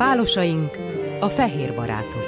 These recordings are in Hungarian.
Pálosaink, a fehér barátok.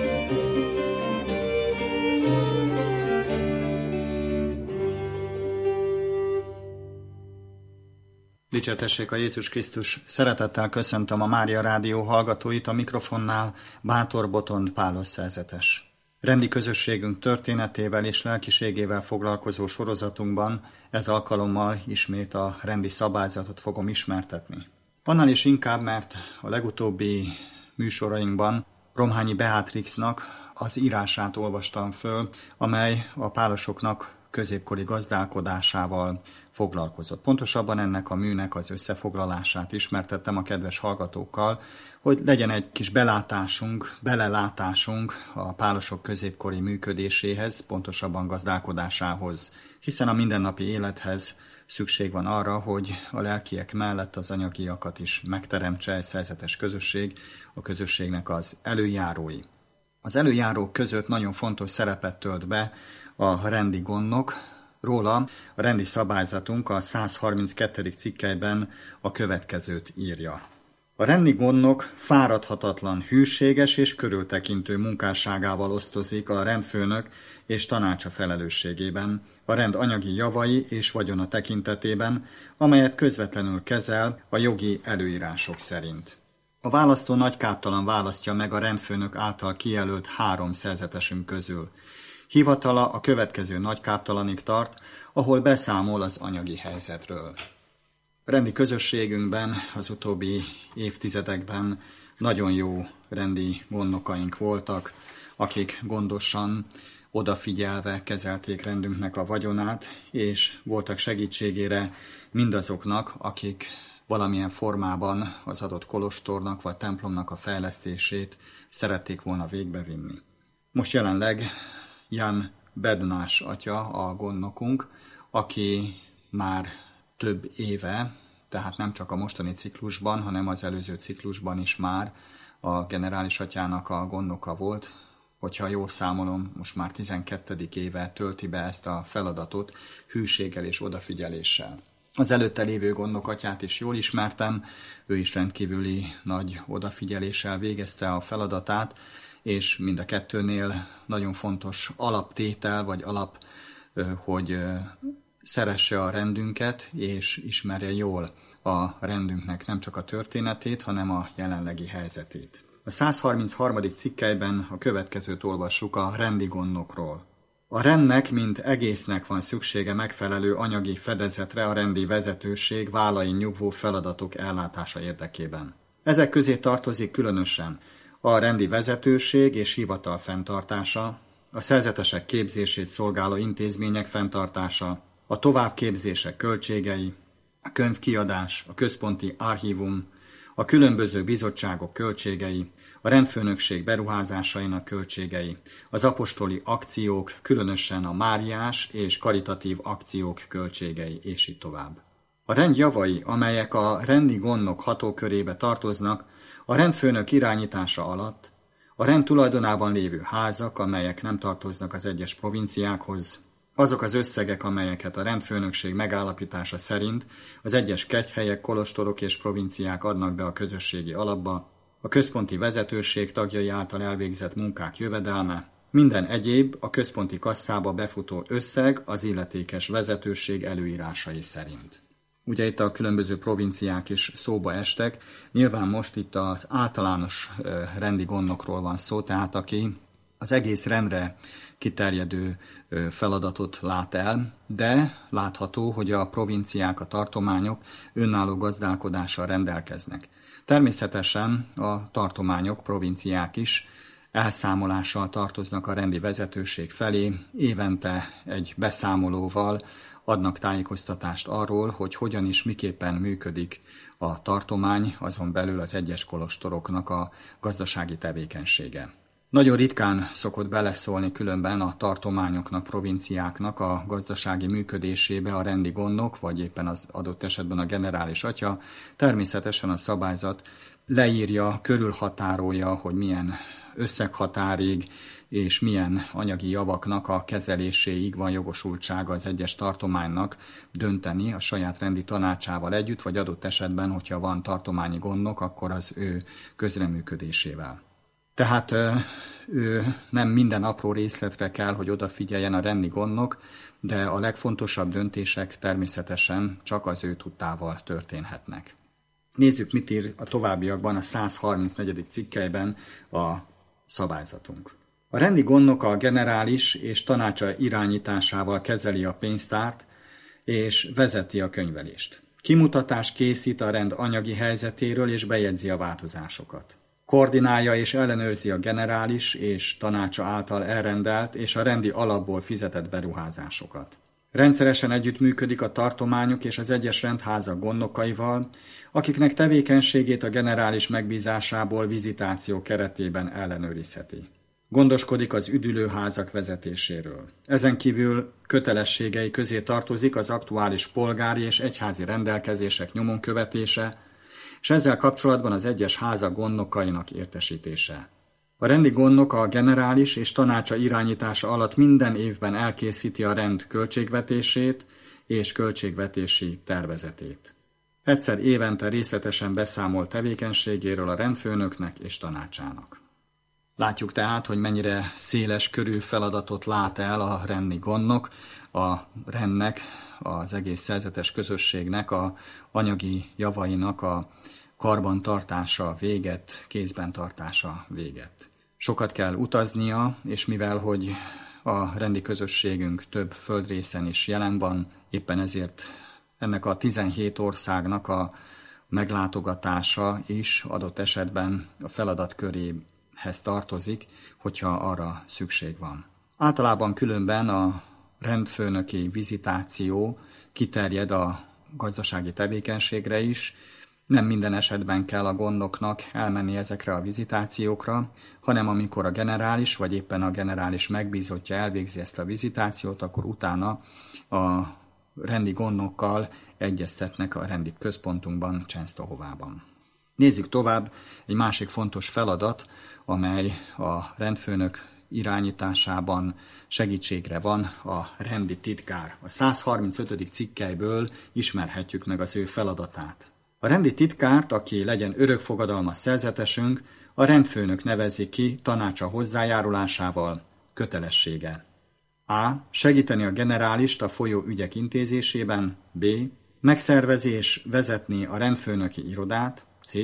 Dicsértessék a Jézus Krisztus! Szeretettel köszöntöm a Mária Rádió hallgatóit, a mikrofonnál Bátor Botond Pálos szerzetes. Rendi közösségünk történetével és lelkiségével foglalkozó sorozatunkban ez alkalommal ismét a rendi szabályzatot fogom ismertetni. Annál is inkább, mert a legutóbbi műsorainkban Romhányi Beatrixnak az írását olvastam föl, amely a pálosoknak középkori gazdálkodásával foglalkozott. Pontosabban ennek a műnek az összefoglalását ismertettem a kedves hallgatókkal, hogy legyen egy kis belelátásunk a pálosok középkori működéséhez, pontosabban gazdálkodásához, hiszen a mindennapi élethez szükség van arra, hogy a lelkiek mellett az anyagiakat is megteremtse egy szerzetes közösség, a közösségnek az előjárói. Az előjárók között nagyon fontos szerepet tölt be a rendi gondnok. Róla a rendi szabályzatunk a 132. cikkelyben a következőt írja. A rendi gondnok fáradhatatlan, hűséges és körültekintő munkásságával osztozik a rendfőnök és tanácsa felelősségében, a rend anyagi javai és vagyona tekintetében, amelyet közvetlenül kezel a jogi előírások szerint. A választó nagykáptalan választja meg a rendfőnök által kijelölt 3 szerzetesünk közül. Hivatala a következő nagykáptalanig tart, ahol beszámol az anyagi helyzetről. A rendi közösségünkben az utóbbi évtizedekben nagyon jó rendi gondnokaink voltak, akik gondosan, odafigyelve kezelték rendünknek a vagyonát, és voltak segítségére mindazoknak, akik valamilyen formában az adott kolostornak vagy templomnak a fejlesztését szerették volna végbevinni. Most jelenleg Jan Bednás atya a gondnokunk, aki már több éve, tehát nem csak a mostani ciklusban, hanem az előző ciklusban is már a generális atyának a gondnoka volt, hogyha jól számolom, most már 12. éve tölti be ezt a feladatot hűséggel és odafigyeléssel. Az előtte lévő gondnokatyát is jól ismertem, ő is rendkívüli nagy odafigyeléssel végezte a feladatát, és mind a kettőnél nagyon fontos alaptétel, vagy hogy szeresse a rendünket, és ismerje jól a rendünknek nem csak a történetét, hanem a jelenlegi helyzetét. A 133. cikkelyben a következőt olvassuk a rendi gondnokról. A rendnek, mint egésznek van szüksége megfelelő anyagi fedezetre a rendi vezetőség vállain nyugvó feladatok ellátása érdekében. Ezek közé tartozik különösen a rendi vezetőség és hivatal fenntartása, a szerzetesek képzését szolgáló intézmények fenntartása, a továbbképzések költségei, a könyvkiadás, a központi archívum, a különböző bizottságok költségei, a rendfőnökség beruházásainak költségei, az apostoli akciók, különösen a máriás és karitatív akciók költségei, és így tovább. A rend javai, amelyek a rendi gondnok hatókörébe tartoznak, a rendfőnök irányítása alatt, a rend tulajdonában lévő házak, amelyek nem tartoznak az egyes provinciákhoz, azok az összegek, amelyeket a rendfőnökség megállapítása szerint az egyes kegyhelyek, kolostorok és provinciák adnak be a közösségi alapba, a központi vezetőség tagjai által elvégzett munkák jövedelme, minden egyéb a központi kasszába befutó összeg az illetékes vezetőség előírásai szerint. Ugye itt a különböző provinciák is szóba estek, nyilván most itt az általános rendi gondnokról van szó, tehát aki az egész rendre kiterjedő feladatot lát el, de látható, hogy a provinciák, a tartományok önálló gazdálkodással rendelkeznek. Természetesen a tartományok, provinciák is elszámolással tartoznak a rendi vezetőség felé, évente egy beszámolóval adnak tájékoztatást arról, hogy hogyan és miképpen működik a tartomány, azon belül az egyes kolostoroknak a gazdasági tevékenysége. Nagyon ritkán szokott beleszólni különben a tartományoknak, provinciáknak a gazdasági működésébe a rendi gondnok, vagy éppen az adott esetben a generális atya. Természetesen a szabályzat leírja, körülhatárolja, hogy milyen összeghatárig és milyen anyagi javaknak a kezeléséig van jogosultsága az egyes tartománynak dönteni a saját rendi tanácsával együtt, vagy adott esetben, hogyha van tartományi gondok, akkor az ő közreműködésével. Tehát ő nem minden apró részletre kell, hogy odafigyeljen a rendi gondnok, de a legfontosabb döntések természetesen csak az ő tudtával történhetnek. Nézzük, mit ír a továbbiakban a 134. cikkelyben a szabályzatunk. A rendi gondnok a generális és tanácsa irányításával kezeli a pénztárt és vezeti a könyvelést. Kimutatást készít a rend anyagi helyzetéről és bejegyzi a változásokat. Koordinálja és ellenőrzi a generális és tanácsa által elrendelt és a rendi alapból fizetett beruházásokat. Rendszeresen együttműködik a tartományok és az egyes rendházak gondnokaival, akiknek tevékenységét a generális megbízásából vizitáció keretében ellenőrizheti. Gondoskodik az üdülőházak vezetéséről. Ezen kívül kötelességei közé tartozik az aktuális polgári és egyházi rendelkezések nyomon követése, és ezzel kapcsolatban az egyes házak gondnokainak értesítése. A rendi gondnok a generális és tanácsa irányítása alatt minden évben elkészíti a rend költségvetését és költségvetési tervezetét. Egyszer évente részletesen beszámol tevékenységéről a rendfőnöknek és tanácsának. Látjuk tehát, hogy mennyire széles körű feladatot lát el a rendi gondnok, a rendnek, az egész szerzetes közösségnek, a anyagi javainak a karbantartása véget, kézben tartása véget. Sokat kell utaznia, és mivel hogy a rendi közösségünk több földrészen is jelen van, éppen ezért ennek a 17 országnak a meglátogatása is adott esetben a feladat köréhez tartozik, hogyha arra szükség van. Általában különben a rendfőnöki vizitáció kiterjed a gazdasági tevékenységre is, nem minden esetben kell a gondnoknak elmenni ezekre a vizitációkra, hanem amikor a generális vagy éppen a generális megbízottja elvégzi ezt a vizitációt, akkor utána a rendi gondnokkal egyeztetnek a rendi központunkban, Csensztohovában. Nézzük tovább egy másik fontos feladat, amely a rendfőnök irányításában segítségre van, a rendi titkár. A 135. cikkelyből ismerhetjük meg az ő feladatát. A rendi titkárt, aki legyen örökfogadalmas szerzetesünk, a rendfőnök nevezi ki tanácsa hozzájárulásával, kötelessége. A. Segíteni a generálist a folyó ügyek intézésében. B. Megszervezi és vezetni a rendfőnöki irodát. C.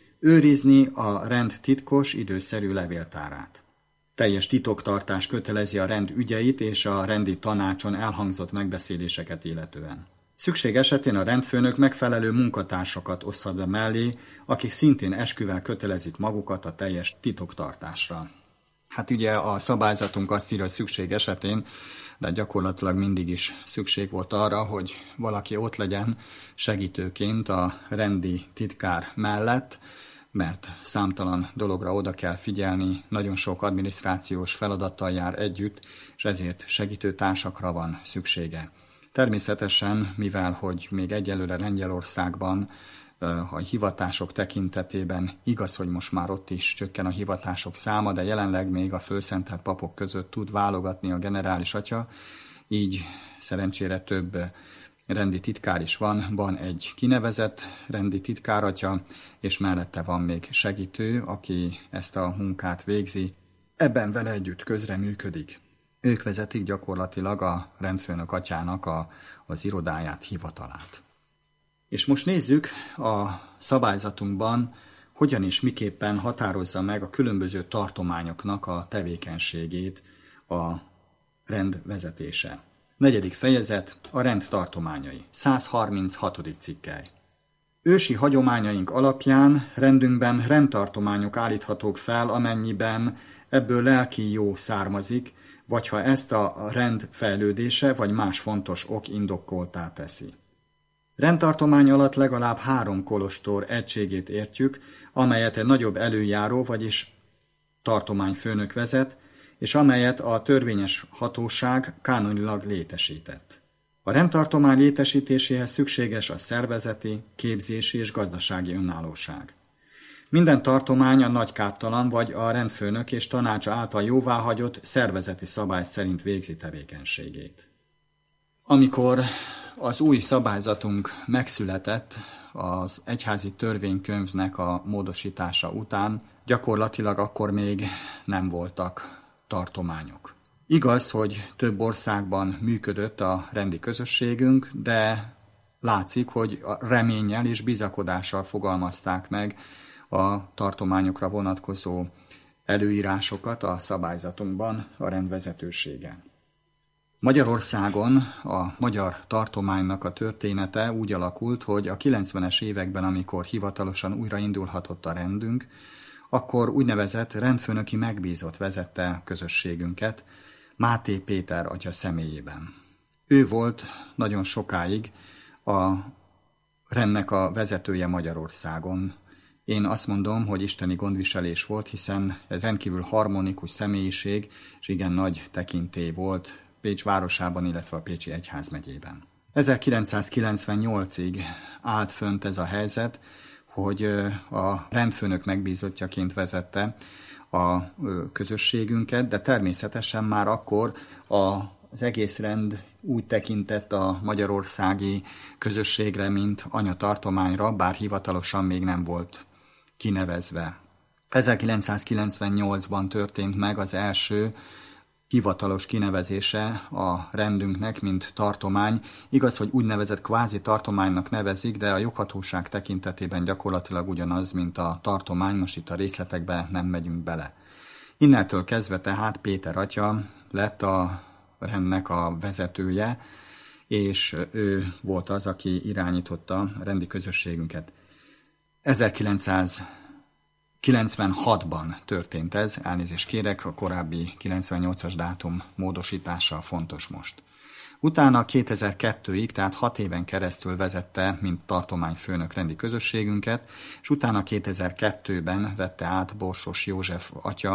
Őrizni a rend titkos, időszerű levéltárát. Teljes titoktartás kötelezi a rend ügyeit és a rendi tanácson elhangzott megbeszéléseket illetően. Szükség esetén a rendfőnök megfelelő munkatársakat oszthat be mellé, akik szintén esküvel kötelezik magukat a teljes titoktartásra. Hát ugye a szabályzatunk azt írja, hogy szükség esetén, de gyakorlatilag mindig is szükség volt arra, hogy valaki ott legyen segítőként a rendi titkár mellett, mert számtalan dologra oda kell figyelni, nagyon sok adminisztrációs feladattal jár együtt, és ezért segítőtársakra van szüksége. Természetesen, mivel hogy még egyelőre Lengyelországban a hivatások tekintetében igaz, hogy most már ott is csökken a hivatások száma, de jelenleg még a fölszentelt papok között tud válogatni a generális atya, így szerencsére több rendi titkár is van egy kinevezett rendi titkáratya, és mellette van még segítő, aki ezt a munkát végzi. Ebben vele együtt közreműködik. Ők vezetik gyakorlatilag a rendfőnök atyának az irodáját, hivatalát. És most nézzük a szabályzatunkban, hogyan és miképpen határozza meg a különböző tartományoknak a tevékenységét a rend vezetése. 4. fejezet, a rend tartományai, 136. cikkely. Ősi hagyományaink alapján rendünkben rendtartományok állíthatók fel, amennyiben ebből lelki jó származik, vagy ha ezt a rend fejlődése vagy más fontos ok indokkoltá teszi. Rendtartomány alatt legalább 3 kolostor egységét értjük, amelyet egy nagyobb előjáró, vagyis tartományfőnök vezet, és amelyet a törvényes hatóság kánonilag létesített. A rendtartomány létesítéséhez szükséges a szervezeti, képzési és gazdasági önállóság. Minden tartomány a nagykáptalan vagy a rendfőnök és tanácsa által jóváhagyott szervezeti szabály szerint végzi tevékenységét. Amikor az új szabályzatunk megszületett az egyházi törvénykönyvnek a módosítása után, gyakorlatilag akkor még nem voltak tartományok. Igaz, hogy több országban működött a rendi közösségünk, de látszik, hogy reménnyel és bizakodással fogalmazták meg a tartományokra vonatkozó előírásokat a szabályzatunkban a rendvezetősége. Magyarországon a magyar tartománynak a története úgy alakult, hogy a 90-es években, amikor hivatalosan újraindulhatott a rendünk, akkor úgynevezett rendfőnöki megbízott vezette közösségünket, Máté Péter atya személyében. Ő volt nagyon sokáig a rendnek a vezetője Magyarországon. Én azt mondom, hogy isteni gondviselés volt, hiszen egy rendkívül harmonikus személyiség és igen nagy tekintély volt Pécs városában, illetve a Pécsi Egyházmegyében. 1998-ig állt fönt ez a helyzet, hogy a rendfőnök megbízottjaként vezette a közösségünket, de természetesen már akkor az egész rend úgy tekintett a magyarországi közösségre, mint anyatartományra, bár hivatalosan még nem volt kinevezve. 1998-ban történt meg az első hivatalos kinevezése a rendünknek, mint tartomány. Igaz, hogy úgynevezett kvázi tartománynak nevezik, de a joghatóság tekintetében gyakorlatilag ugyanaz, mint a tartomány, most itt a részletekbe nem megyünk bele. Innentől kezdve tehát Péter atya lett a rendnek a vezetője, és ő volt az, aki irányította a rendi közösségünket. 1996-ban történt ez, elnézést kérek, a korábbi 98-as dátum módosítása fontos most. Utána 2002-ig, tehát 6 éven keresztül vezette, mint tartományfőnök rendi közösségünket, és utána 2002-ben vette át Borsos József atya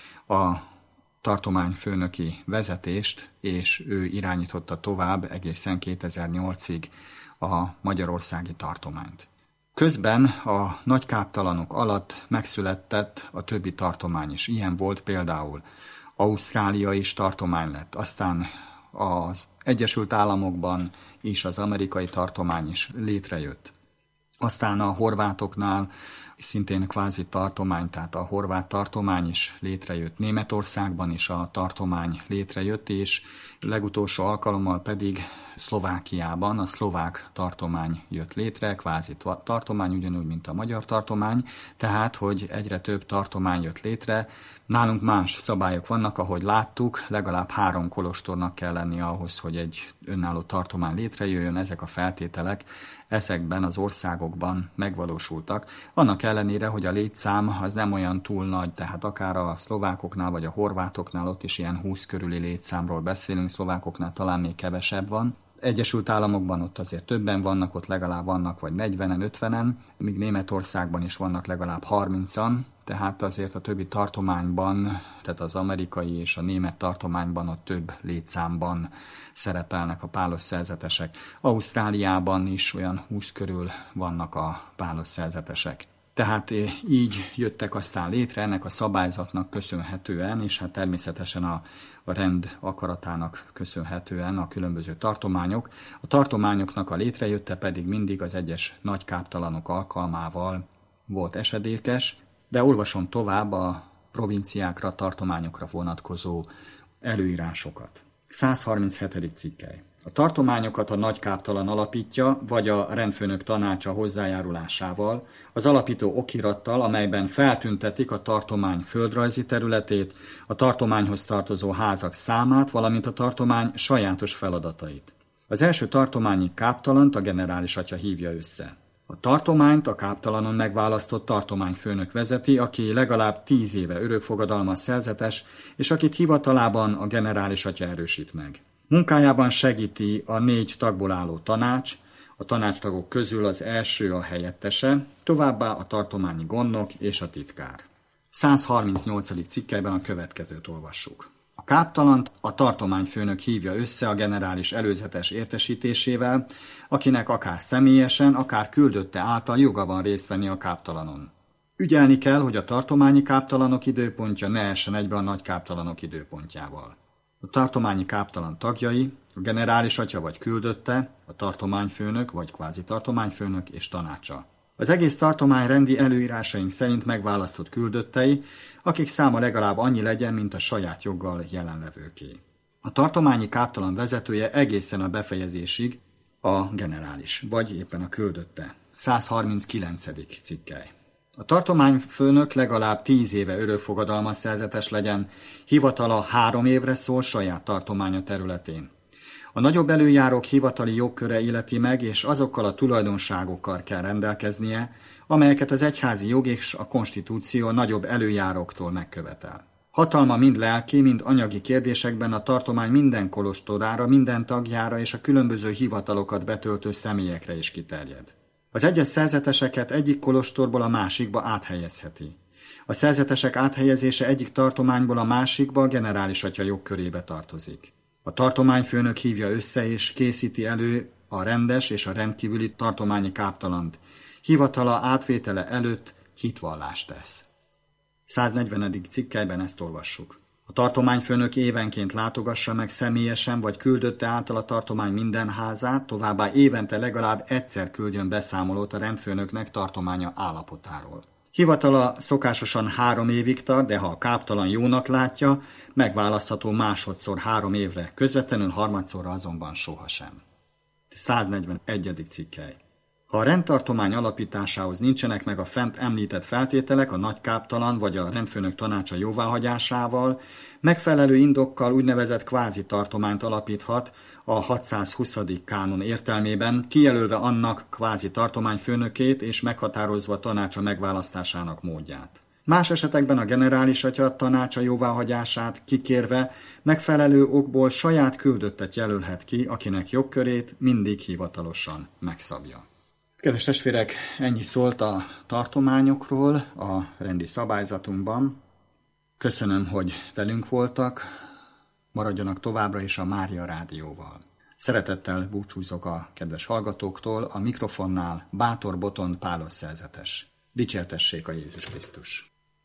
a tartományfőnöki vezetést, és ő irányította tovább egészen 2008-ig a magyarországi tartományt. Közben a nagykáptalanok alatt megszületett a többi tartomány is. Ilyen volt például Ausztrália is tartomány lett, aztán az Egyesült Államokban is az amerikai tartomány is létrejött. Aztán a horvátoknál szintén kvázi tartomány, tehát a horvát tartomány is létrejött. Németországban is a tartomány létrejött, és legutolsó alkalommal pedig Szlovákiában a szlovák tartomány jött létre, kvázi tartomány, ugyanúgy, mint a magyar tartomány, tehát, hogy egyre több tartomány jött létre. Nálunk más szabályok vannak, ahogy láttuk, legalább 3 kolostornak kell lenni ahhoz, hogy egy önálló tartomány létrejöjjön. Ezek a feltételek ezekben az országokban megvalósultak. Annak ellenére, hogy a létszám az nem olyan túl nagy, tehát akár a szlovákoknál vagy a horvátoknál ott is ilyen 20 körüli létszámról beszélünk, szlovákoknál talán még kevesebb van. Egyesült Államokban ott azért többen vannak, ott legalább vannak vagy 40-en, 50-en, míg Németországban is vannak legalább 30-an, tehát azért a többi tartományban, tehát az amerikai és a német tartományban ott több létszámban szerepelnek a pálos szerzetesek. Ausztráliában is olyan 20 körül vannak a pálos szerzetesek. Tehát így jöttek aztán létre ennek a szabályzatnak köszönhetően, és hát természetesen a rend akaratának köszönhetően a különböző tartományok. A tartományoknak a létrejötte pedig mindig az egyes nagykáptalanok alkalmával volt esedékes, de olvasom tovább a provinciákra, tartományokra vonatkozó előírásokat. 137. cikkely. A tartományokat a nagykáptalan alapítja, vagy a rendfőnök tanácsa hozzájárulásával, az alapító okirattal, amelyben feltüntetik a tartomány földrajzi területét, a tartományhoz tartozó házak számát, valamint a tartomány sajátos feladatait. Az első tartományi káptalant a generális atya hívja össze. A tartományt a káptalanon megválasztott tartományfőnök vezeti, aki legalább 10 éve örökfogadalmas szerzetes, és akit hivatalában a generális atya erősít meg. Munkájában segíti a 4 tagból álló tanács, a tanácstagok közül az első a helyettese, továbbá a tartományi gondnok és a titkár. 138. cikkelyben a következőt olvassuk. A káptalant a tartományfőnök hívja össze a generális előzetes értesítésével, akinek akár személyesen, akár küldötte által joga van részt venni a káptalanon. Ügyelni kell, hogy a tartományi káptalanok időpontja ne essen egybe a nagy káptalanok időpontjával. A tartományi káptalan tagjai, a generális atya vagy küldötte, a tartományfőnök vagy kvázi tartományfőnök és tanácsa. Az egész tartomány rendi előírásaink szerint megválasztott küldöttei, akik száma legalább annyi legyen, mint a saját joggal jelenlevőké. A tartományi káptalan vezetője egészen a befejezésig a generális, vagy éppen a küldötte. 139. cikkely. A tartományfőnök legalább 10 éve örökfogadalmas szerzetes legyen, hivatala 3 évre szól saját tartománya területén. A nagyobb előjárók hivatali jogköre illeti meg, és azokkal a tulajdonságokkal kell rendelkeznie, amelyeket az egyházi jog és a konstitúció a nagyobb előjáróktól megkövetel. Hatalma mind lelki, mind anyagi kérdésekben a tartomány minden kolostorára, minden tagjára és a különböző hivatalokat betöltő személyekre is kiterjed. Az egyes szerzeteseket egyik kolostorból a másikba áthelyezheti. A szerzetesek áthelyezése egyik tartományból a másikba a generális atya jogkörébe tartozik. A tartományfőnök hívja össze és készíti elő a rendes és a rendkívüli tartományi káptalant. Hivatala átvétele előtt hitvallást tesz. 140. cikkelyben ezt olvassuk. A tartományfőnök évenként látogassa meg személyesen vagy küldötte által a tartomány minden házát, továbbá évente legalább egyszer küldjön beszámolót a rendfőnöknek tartománya állapotáról. Hivatala szokásosan 3 évig tart, de ha a káptalan jónak látja, megválasztható másodszor 3 évre, közvetlenül harmadszorra azonban sohasem. 141. cikkely. Ha a rendtartomány alapításához nincsenek meg a fent említett feltételek a nagy káptalan vagy a rendfőnök tanácsa jóváhagyásával, megfelelő indokkal úgynevezett kvázi tartományt alapíthat a 620. kánon értelmében, kijelölve annak kvázi tartományfőnökét és meghatározva tanácsa megválasztásának módját. Más esetekben a generális atya tanácsa jóváhagyását kikérve megfelelő okból saját küldöttet jelölhet ki, akinek jogkörét mindig hivatalosan megszabja. Kedves testvérek, ennyi szólt a tartományokról a rendi szabályzatunkban. Köszönöm, hogy velünk voltak, maradjanak továbbra is a Mária Rádióval. Szeretettel búcsúzok a kedves hallgatóktól, a mikrofonnál Bátor Botond Pálos szerzetes. Dicsértessék a Jézus Krisztus!